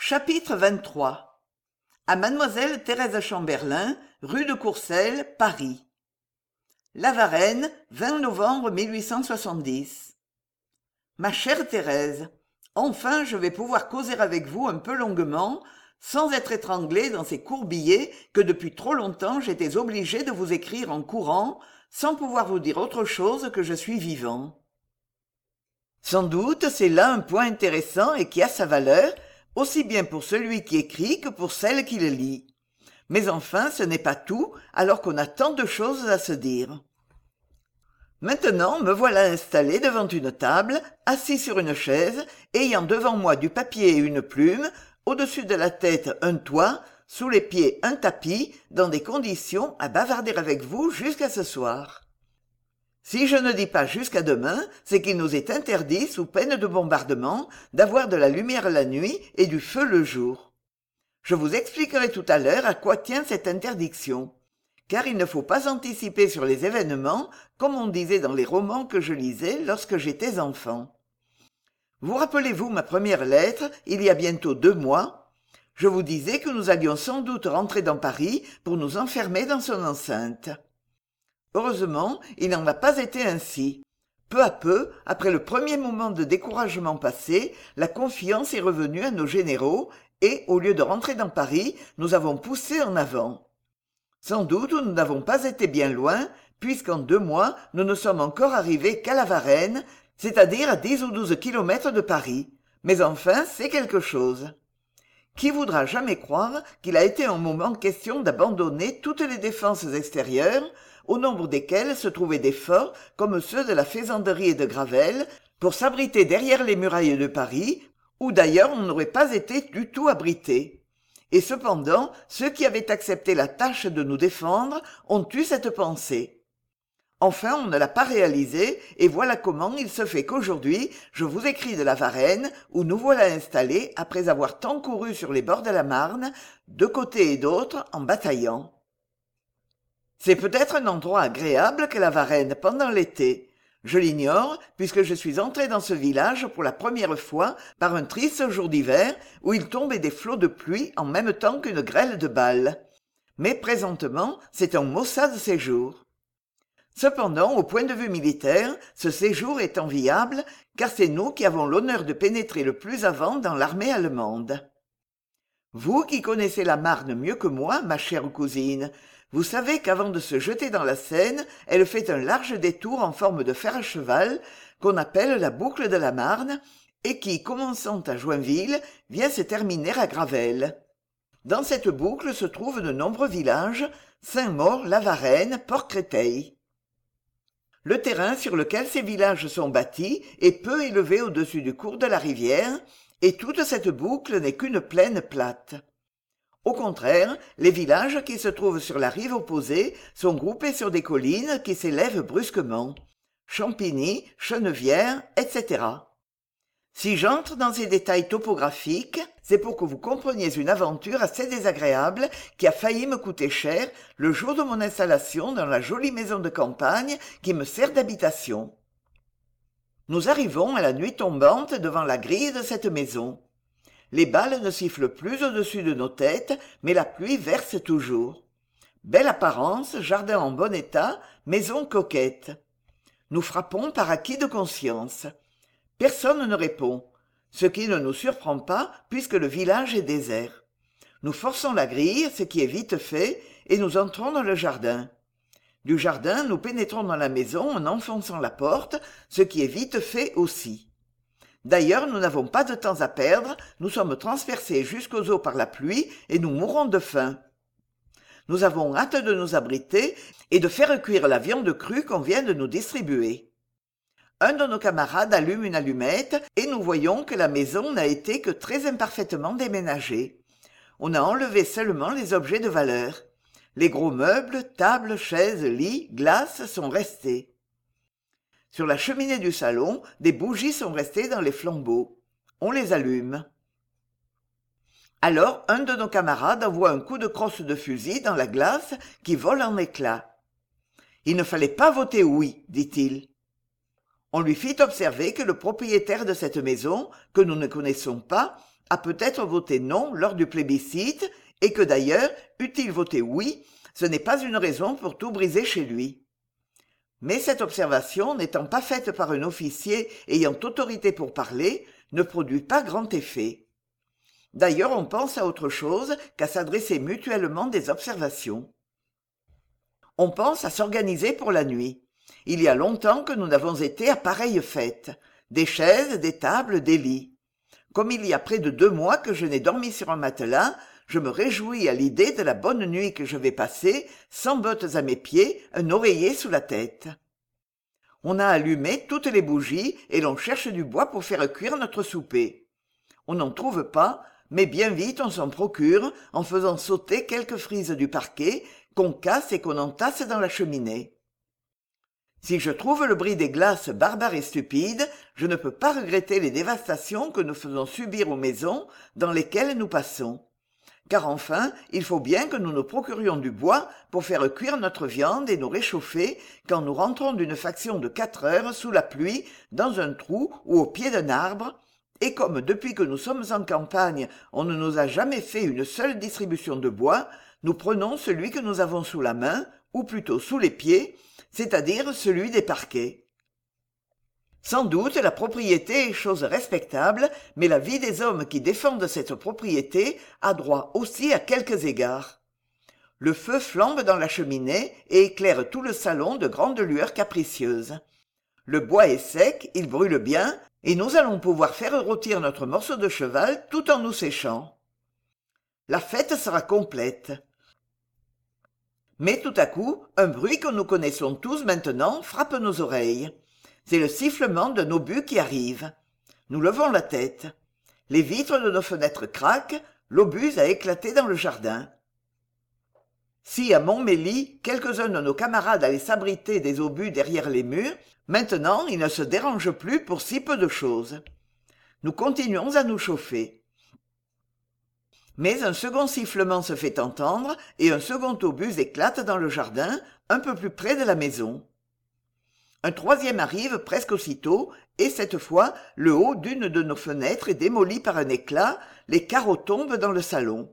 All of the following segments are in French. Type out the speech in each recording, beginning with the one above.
Chapitre 23. À mademoiselle Thérèse Chamberlain, rue de Courcelles, Paris. La Varenne, 20 novembre 1870. Ma chère Thérèse, enfin je vais pouvoir causer avec vous un peu longuement, sans être étranglée dans ces courbillés que depuis trop longtemps j'étais obligée de vous écrire en courant, sans pouvoir vous dire autre chose que je suis vivant. Sans doute c'est là un point intéressant et qui a sa valeur, aussi bien pour celui qui écrit que pour celle qui le lit. Mais enfin, ce n'est pas tout, alors qu'on a tant de choses à se dire. Maintenant, me voilà installé devant une table, assis sur une chaise, ayant devant moi du papier et une plume, au-dessus de la tête un toit, sous les pieds un tapis, dans des conditions à bavarder avec vous jusqu'à ce soir. Si je ne dis pas jusqu'à demain, c'est qu'il nous est interdit, sous peine de bombardement, d'avoir de la lumière la nuit et du feu le jour. Je vous expliquerai tout à l'heure à quoi tient cette interdiction, car il ne faut pas anticiper sur les événements, comme on disait dans les romans que je lisais lorsque j'étais enfant. Vous rappelez-vous ma première lettre, il y a bientôt 2 mois? Je vous disais que nous allions sans doute rentrer dans Paris pour nous enfermer dans son enceinte. Heureusement, il n'en a pas été ainsi. Peu à peu, après le premier moment de découragement passé, la confiance est revenue à nos généraux et, au lieu de rentrer dans Paris, nous avons poussé en avant. Sans doute nous n'avons pas été bien loin, puisqu'en 2 mois, nous ne sommes encore arrivés qu'à la Varenne, c'est-à-dire à 10 ou 12 kilomètres de Paris. Mais enfin, c'est quelque chose. Qui voudra jamais croire qu'il a été un moment question d'abandonner toutes les défenses extérieures, au nombre desquelles se trouvaient des forts comme ceux de la Faisanderie et de Gravelle, pour s'abriter derrière les murailles de Paris, où d'ailleurs on n'aurait pas été du tout abrité. Et cependant, ceux qui avaient accepté la tâche de nous défendre ont eu cette pensée. Enfin, on ne l'a pas réalisé, et voilà comment il se fait qu'aujourd'hui, je vous écris de la Varenne, où nous voilà installés après avoir tant couru sur les bords de la Marne, de côté et d'autre, en bataillant. C'est peut-être un endroit agréable que la Varenne pendant l'été. Je l'ignore, puisque je suis entré dans ce village pour la première fois par un triste jour d'hiver où il tombait des flots de pluie en même temps qu'une grêle de balles. Mais présentement, c'est un maussade séjour. Cependant, au point de vue militaire, ce séjour est enviable, car c'est nous qui avons l'honneur de pénétrer le plus avant dans l'armée allemande. Vous qui connaissez la Marne mieux que moi, ma chère cousine, vous savez qu'avant de se jeter dans la Seine, elle fait un large détour en forme de fer à cheval, qu'on appelle la boucle de la Marne, et qui, commençant à Joinville, vient se terminer à Gravelle. Dans cette boucle se trouvent de nombreux villages, Saint-Maur, La Varenne, Port-Créteil. Le terrain sur lequel ces villages sont bâtis est peu élevé au-dessus du cours de la rivière, et toute cette boucle n'est qu'une plaine plate. Au contraire, les villages qui se trouvent sur la rive opposée sont groupés sur des collines qui s'élèvent brusquement. Champigny, Chenevière, etc. Si j'entre dans ces détails topographiques, c'est pour que vous compreniez une aventure assez désagréable qui a failli me coûter cher le jour de mon installation dans la jolie maison de campagne qui me sert d'habitation. Nous arrivons à la nuit tombante devant la grille de cette maison. Les balles ne sifflent plus au-dessus de nos têtes, mais la pluie verse toujours. Belle apparence, jardin en bon état, maison coquette. Nous frappons par acquis de conscience. Personne ne répond, ce qui ne nous surprend pas puisque le village est désert. Nous forçons la grille, ce qui est vite fait, et nous entrons dans le jardin. Du jardin, nous pénétrons dans la maison en enfonçant la porte, ce qui est vite fait aussi. D'ailleurs, nous n'avons pas de temps à perdre, nous sommes transpercés jusqu'aux os par la pluie et nous mourons de faim. Nous avons hâte de nous abriter et de faire cuire la viande crue qu'on vient de nous distribuer. Un de nos camarades allume une allumette et nous voyons que la maison n'a été que très imparfaitement déménagée. On a enlevé seulement les objets de valeur. Les gros meubles, tables, chaises, lits, glaces sont restés. Sur la cheminée du salon, des bougies sont restées dans les flambeaux. On les allume. Alors, un de nos camarades envoie un coup de crosse de fusil dans la glace qui vole en éclats. « Il ne fallait pas voter oui, dit-il. » On lui fit observer que le propriétaire de cette maison, que nous ne connaissons pas, a peut-être voté non lors du plébiscite, et que d'ailleurs, eût-il voté oui, ce n'est pas une raison pour tout briser chez lui. Mais cette observation, n'étant pas faite par un officier ayant autorité pour parler, ne produit pas grand effet. D'ailleurs, on pense à autre chose qu'à s'adresser mutuellement des observations. On pense à s'organiser pour la nuit. Il y a longtemps que nous n'avons été à pareille fête. Des chaises, des tables, des lits. Comme il y a près de 2 mois que je n'ai dormi sur un matelas, je me réjouis à l'idée de la bonne nuit que je vais passer, sans bottes à mes pieds, un oreiller sous la tête. On a allumé toutes les bougies et l'on cherche du bois pour faire cuire notre souper. On n'en trouve pas, mais bien vite on s'en procure en faisant sauter quelques frises du parquet qu'on casse et qu'on entasse dans la cheminée. Si je trouve le bris des glaces barbare et stupide, je ne peux pas regretter les dévastations que nous faisons subir aux maisons dans lesquelles nous passons. Car enfin, il faut bien que nous nous procurions du bois pour faire cuire notre viande et nous réchauffer quand nous rentrons d'une faction de 4 heures sous la pluie dans un trou ou au pied d'un arbre, et comme depuis que nous sommes en campagne, on ne nous a jamais fait une seule distribution de bois, nous prenons celui que nous avons sous la main, ou plutôt sous les pieds, c'est-à-dire celui des parquets. Sans doute la propriété est chose respectable, mais la vie des hommes qui défendent cette propriété a droit aussi à quelques égards. Le feu flambe dans la cheminée et éclaire tout le salon de grandes lueurs capricieuses. Le bois est sec, il brûle bien, et nous allons pouvoir faire rôtir notre morceau de cheval tout en nous séchant. La fête sera complète. Mais tout à coup, un bruit que nous connaissons tous maintenant frappe nos oreilles. C'est le sifflement d'un obus qui arrive. Nous levons la tête. Les vitres de nos fenêtres craquent, l'obus a éclaté dans le jardin. Si à Montmély, quelques-uns de nos camarades allaient s'abriter des obus derrière les murs, maintenant ils ne se dérangent plus pour si peu de choses. Nous continuons à nous chauffer. Mais un second sifflement se fait entendre et un second obus éclate dans le jardin, un peu plus près de la maison. Un troisième arrive presque aussitôt, et cette fois, le haut d'une de nos fenêtres est démoli par un éclat, les carreaux tombent dans le salon.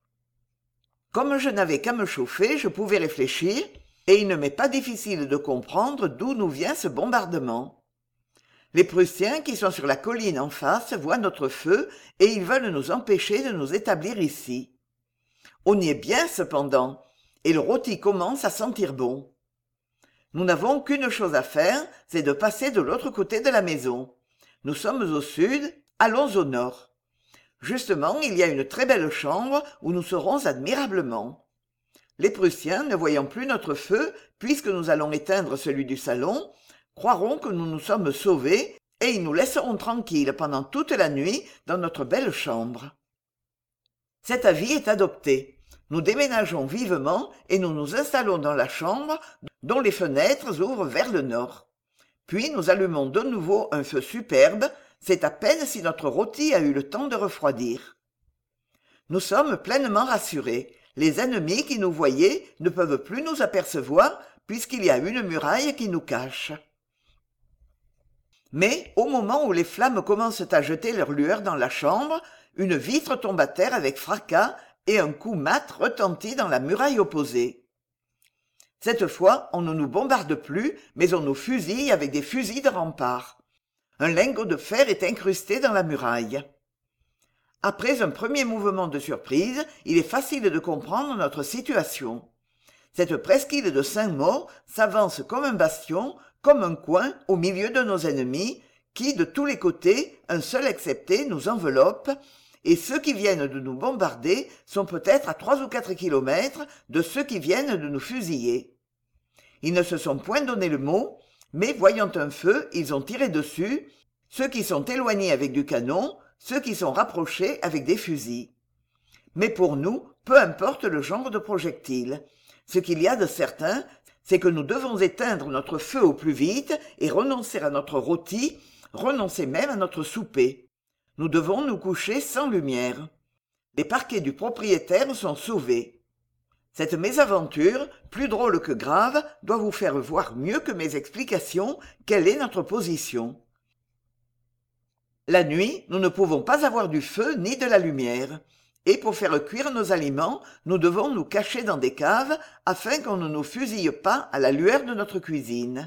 Comme je n'avais qu'à me chauffer, je pouvais réfléchir, et il ne m'est pas difficile de comprendre d'où nous vient ce bombardement. Les Prussiens qui sont sur la colline en face voient notre feu, et ils veulent nous empêcher de nous établir ici. On y est bien cependant, et le rôti commence à sentir bon. Nous n'avons qu'une chose à faire, c'est de passer de l'autre côté de la maison. Nous sommes au sud, allons au nord. Justement, il y a une très belle chambre où nous serons admirablement. Les Prussiens, ne voyant plus notre feu, puisque nous allons éteindre celui du salon, croiront que nous nous sommes sauvés et ils nous laisseront tranquilles pendant toute la nuit dans notre belle chambre. Cet avis est adopté. Nous déménageons vivement et nous nous installons dans la chambre dont les fenêtres ouvrent vers le nord. Puis nous allumons de nouveau un feu superbe, c'est à peine si notre rôti a eu le temps de refroidir. Nous sommes pleinement rassurés. Les ennemis qui nous voyaient ne peuvent plus nous apercevoir puisqu'il y a une muraille qui nous cache. Mais au moment où les flammes commencent à jeter leur lueur dans la chambre, une vitre tombe à terre avec fracas et un coup mat retentit dans la muraille opposée. Cette fois, on ne nous bombarde plus, mais on nous fusille avec des fusils de rempart. Un lingot de fer est incrusté dans la muraille. Après un premier mouvement de surprise, il est facile de comprendre notre situation. Cette presqu'île de 5 morts s'avance comme un bastion, comme un coin au milieu de nos ennemis, qui, de tous les côtés, un seul excepté, nous enveloppent, et ceux qui viennent de nous bombarder sont peut-être à 3 ou 4 kilomètres de ceux qui viennent de nous fusiller. Ils ne se sont point donné le mot, mais voyant un feu, ils ont tiré dessus, ceux qui sont éloignés avec du canon, ceux qui sont rapprochés avec des fusils. Mais pour nous, peu importe le genre de projectile. Ce qu'il y a de certain, c'est que nous devons éteindre notre feu au plus vite et renoncer à notre rôti, renoncer même à notre souper. Nous devons nous coucher sans lumière. Les parquets du propriétaire sont sauvés. Cette mésaventure, plus drôle que grave, doit vous faire voir mieux que mes explications quelle est notre position. La nuit, nous ne pouvons pas avoir du feu ni de la lumière, et pour faire cuire nos aliments, nous devons nous cacher dans des caves afin qu'on ne nous fusille pas à la lueur de notre cuisine.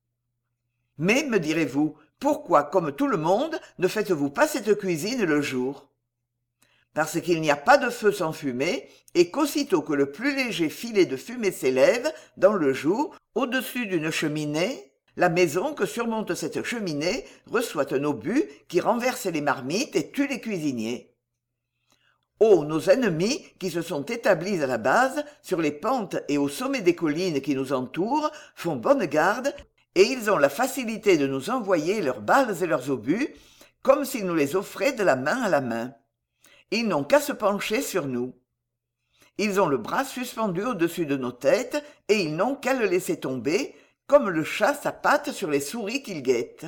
Mais, me direz-vous, pourquoi, comme tout le monde, ne faites-vous pas cette cuisine le jour? Parce qu'il n'y a pas de feu sans fumée, et qu'aussitôt que le plus léger filet de fumée s'élève, dans le jour, au-dessus d'une cheminée, la maison que surmonte cette cheminée reçoit un obus qui renverse les marmites et tue les cuisiniers. Oh, nos ennemis qui se sont établis à la base, sur les pentes et au sommet des collines qui nous entourent, font bonne garde, et ils ont la facilité de nous envoyer leurs balles et leurs obus, comme s'ils nous les offraient de la main à la main. Ils n'ont qu'à se pencher sur nous. Ils ont le bras suspendu au-dessus de nos têtes, et ils n'ont qu'à le laisser tomber, comme le chat sa patte sur les souris qu'il guette.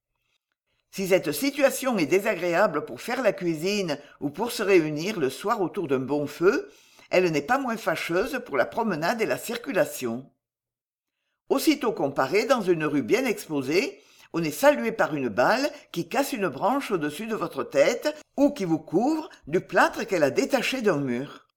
Si cette situation est désagréable pour faire la cuisine ou pour se réunir le soir autour d'un bon feu, elle n'est pas moins fâcheuse pour la promenade et la circulation. Aussitôt qu'on paraît dans une rue bien exposée, on est salué par une balle qui casse une branche au-dessus de votre tête ou qui vous couvre du plâtre qu'elle a détaché d'un mur.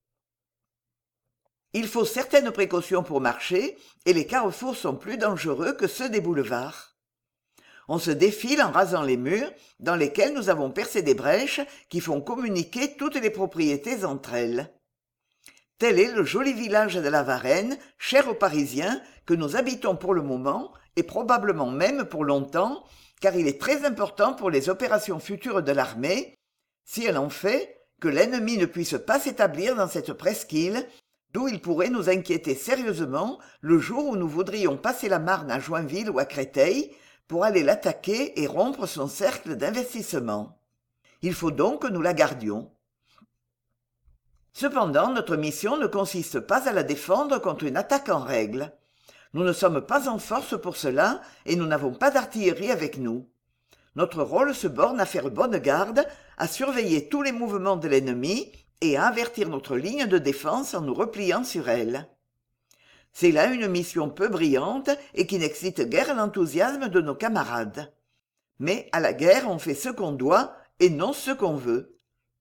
Il faut certaines précautions pour marcher, et les carrefours sont plus dangereux que ceux des boulevards. On se défile en rasant les murs, dans lesquels nous avons percé des brèches qui font communiquer toutes les propriétés entre elles. Tel est le joli village de la Varenne, cher aux Parisiens, que nous habitons pour le moment, et probablement même pour longtemps, car il est très important pour les opérations futures de l'armée, si elle en fait, que l'ennemi ne puisse pas s'établir dans cette presqu'île, d'où il pourrait nous inquiéter sérieusement le jour où nous voudrions passer la Marne à Joinville ou à Créteil, pour aller l'attaquer et rompre son cercle d'investissement. Il faut donc que nous la gardions. Cependant, notre mission ne consiste pas à la défendre contre une attaque en règle. Nous ne sommes pas en force pour cela et nous n'avons pas d'artillerie avec nous. Notre rôle se borne à faire bonne garde, à surveiller tous les mouvements de l'ennemi et à avertir notre ligne de défense en nous repliant sur elle. C'est là une mission peu brillante et qui n'excite guère l'enthousiasme de nos camarades. Mais à la guerre, on fait ce qu'on doit et non ce qu'on veut.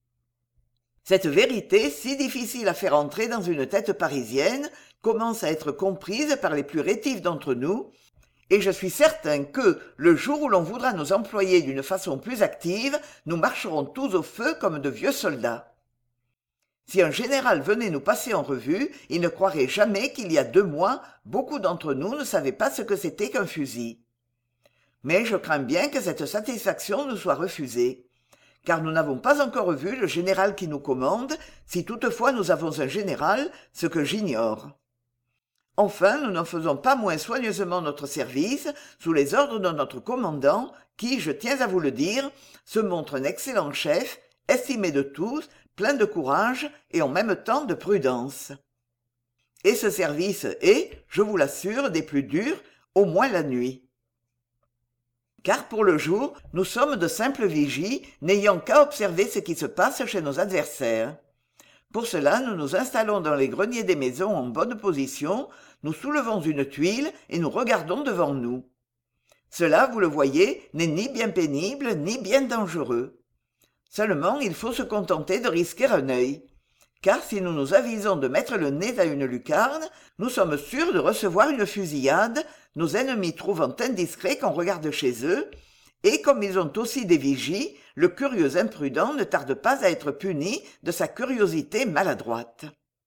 Cette vérité, si difficile à faire entrer dans une tête parisienne, commence à être comprise par les plus rétifs d'entre nous, et je suis certain que, le jour où l'on voudra nous employer d'une façon plus active, nous marcherons tous au feu comme de vieux soldats. Si un général venait nous passer en revue, il ne croirait jamais qu'il y a 2 mois, beaucoup d'entre nous ne savaient pas ce que c'était qu'un fusil. Mais je crains bien que cette satisfaction nous soit refusée, car nous n'avons pas encore vu le général qui nous commande, si toutefois nous avons un général, ce que j'ignore. Enfin, nous n'en faisons pas moins soigneusement notre service, sous les ordres de notre commandant, qui, je tiens à vous le dire, se montre un excellent chef, estimé de tous, plein de courage et en même temps de prudence. Et ce service est, je vous l'assure, des plus durs, au moins la nuit. Car pour le jour, nous sommes de simples vigies, n'ayant qu'à observer ce qui se passe chez nos adversaires. Pour cela, nous nous installons dans les greniers des maisons en bonne position, nous soulevons une tuile et nous regardons devant nous. Cela, vous le voyez, n'est ni bien pénible ni bien dangereux. Seulement, il faut se contenter de risquer un œil. Car si nous nous avisons de mettre le nez à une lucarne, nous sommes sûrs de recevoir une fusillade, nos ennemis trouvant indiscret qu'on regarde chez eux, et comme ils ont aussi des vigies, le curieux imprudent ne tarde pas à être puni de sa curiosité maladroite.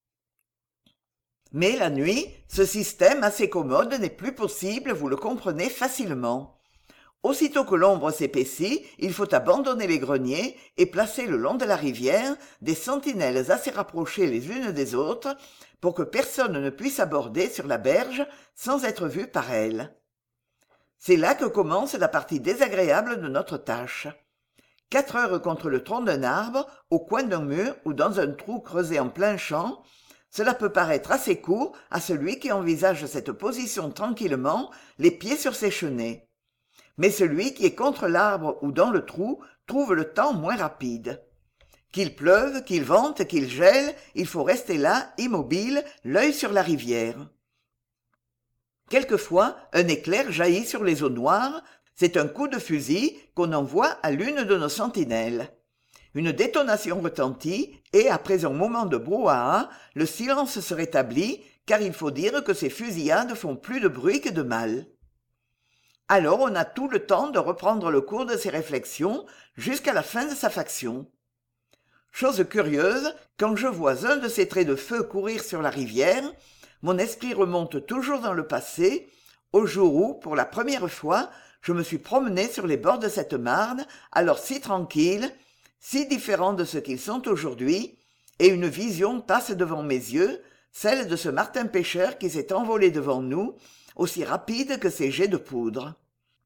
Mais la nuit, ce système assez commode n'est plus possible, vous le comprenez facilement. Aussitôt que l'ombre s'épaissit, il faut abandonner les greniers et placer le long de la rivière des sentinelles assez rapprochées les unes des autres pour que personne ne puisse aborder sur la berge sans être vu par elles. C'est là que commence la partie désagréable de notre tâche. 4 heures contre le tronc d'un arbre, au coin d'un mur ou dans un trou creusé en plein champ, cela peut paraître assez court à celui qui envisage cette position tranquillement, les pieds sur ses chenets. Mais celui qui est contre l'arbre ou dans le trou trouve le temps moins rapide. Qu'il pleuve, qu'il vente, qu'il gèle, il faut rester là, immobile, l'œil sur la rivière. Quelquefois, un éclair jaillit sur les eaux noires, C'est un coup de fusil qu'on envoie à l'une de nos sentinelles. Une détonation retentit et, après un moment de brouhaha, le silence se rétablit, car il faut dire que ces fusillades font plus de bruit que de mal. Alors on a tout le temps de reprendre le cours de ses réflexions jusqu'à la fin de sa faction. Chose curieuse, quand je vois un de ces traits de feu courir sur la rivière, mon esprit remonte toujours dans le passé, au jour où, pour la première fois, je me suis promené sur les bords de cette Marne, alors si tranquille, si différents de ce qu'ils sont aujourd'hui, et une vision passe devant mes yeux, celle de ce Martin pêcheur qui s'est envolé devant nous, aussi rapide que ses jets de poudre.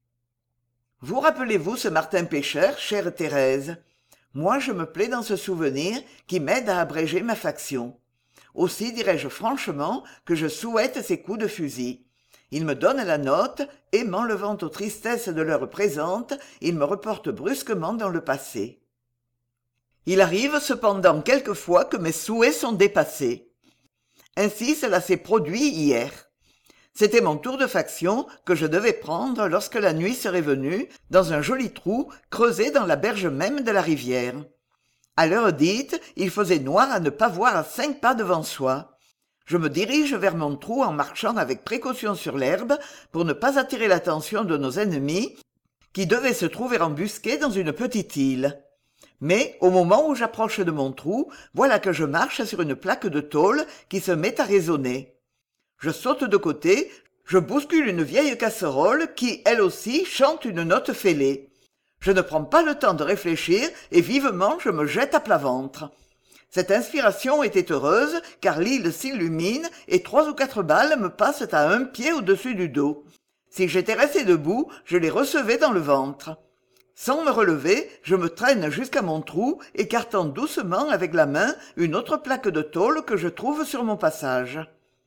Vous rappelez-vous ce Martin pêcheur, chère Thérèse? Moi, je me plais dans ce souvenir qui m'aide à abréger ma faction. Aussi dirais-je franchement que je souhaite ces coups de fusil. Ils me donnent la note, et m'enlevant aux tristesses de l'heure présente, ils me reportent brusquement dans le passé. Il arrive cependant quelquefois que mes souhaits sont dépassés. Ainsi cela s'est produit hier. C'était mon tour de faction que je devais prendre lorsque la nuit serait venue, dans un joli trou creusé dans la berge même de la rivière. À l'heure dite, il faisait noir à ne pas voir à 5 pas devant soi. Je me dirige vers mon trou en marchant avec précaution sur l'herbe pour ne pas attirer l'attention de nos ennemis, qui devaient se trouver embusqués dans une petite île. Mais, au moment où j'approche de mon trou, voilà que je marche sur une plaque de tôle qui se met à résonner. Je saute de côté, je bouscule une vieille casserole qui, elle aussi, chante une note fêlée. Je ne prends pas le temps de réfléchir et vivement je me jette à plat ventre. Cette inspiration était heureuse, car l'île s'illumine et 3 ou 4 balles me passent à 1 pied au-dessus du dos. Si j'étais resté debout, je les recevais dans le ventre. Sans me relever, je me traîne jusqu'à mon trou, écartant doucement avec la main une autre plaque de tôle que je trouve sur mon passage.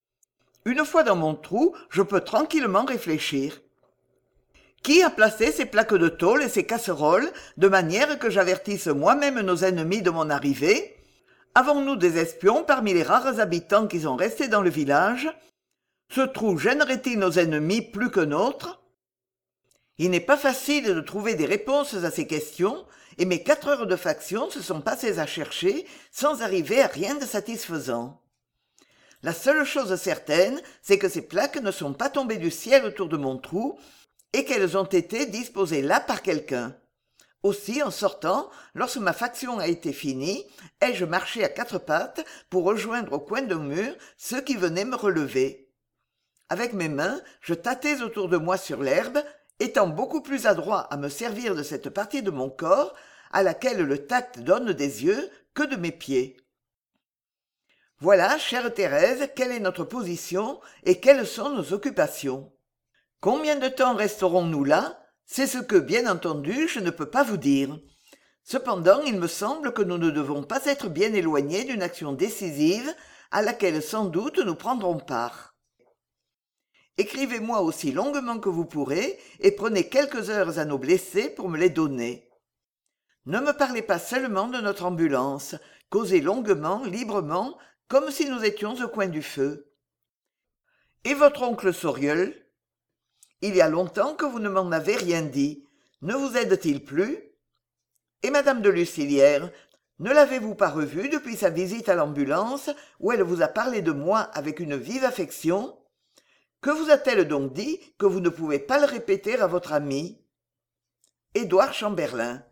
Une fois dans mon trou, je peux tranquillement réfléchir. Qui a placé ces plaques de tôle et ces casseroles, de manière que j'avertisse moi-même nos ennemis de mon arrivée? Avons-nous des espions parmi les rares habitants qui sont restés dans le village? Ce trou gênerait-il nos ennemis plus que nôtres? Il n'est pas facile de trouver des réponses à ces questions, et mes 4 heures de faction se sont passées à chercher sans arriver à rien de satisfaisant. La seule chose certaine, c'est que ces plaques ne sont pas tombées du ciel autour de mon trou, et qu'elles ont été disposées là par quelqu'un. Aussi, en sortant, lorsque ma faction a été finie, ai-je marché à 4 pattes pour rejoindre au coin d'un mur ceux qui venaient me relever. Avec mes mains, je tâtais autour de moi sur l'herbe, étant beaucoup plus adroit à me servir de cette partie de mon corps à laquelle le tact donne des yeux que de mes pieds. Voilà, chère Thérèse, quelle est notre position et quelles sont nos occupations. Combien de temps resterons-nous là? C'est ce que, bien entendu, je ne peux pas vous dire. Cependant, il me semble que nous ne devons pas être bien éloignés d'une action décisive à laquelle sans doute nous prendrons part. Écrivez-moi aussi longuement que vous pourrez et prenez quelques heures à nos blessés pour me les donner. Ne me parlez pas seulement de notre ambulance, causez longuement, librement, comme si nous étions au coin du feu. Et votre oncle Sauriol? Il y a longtemps que vous ne m'en avez rien dit. Ne vous aide-t-il plus? Et madame de Lucilière, ne l'avez-vous pas revue depuis sa visite à l'ambulance, où elle vous a parlé de moi avec une vive affection? Que vous a-t-elle donc dit que vous ne pouvez pas le répéter à votre ami? Édouard Chamberlain.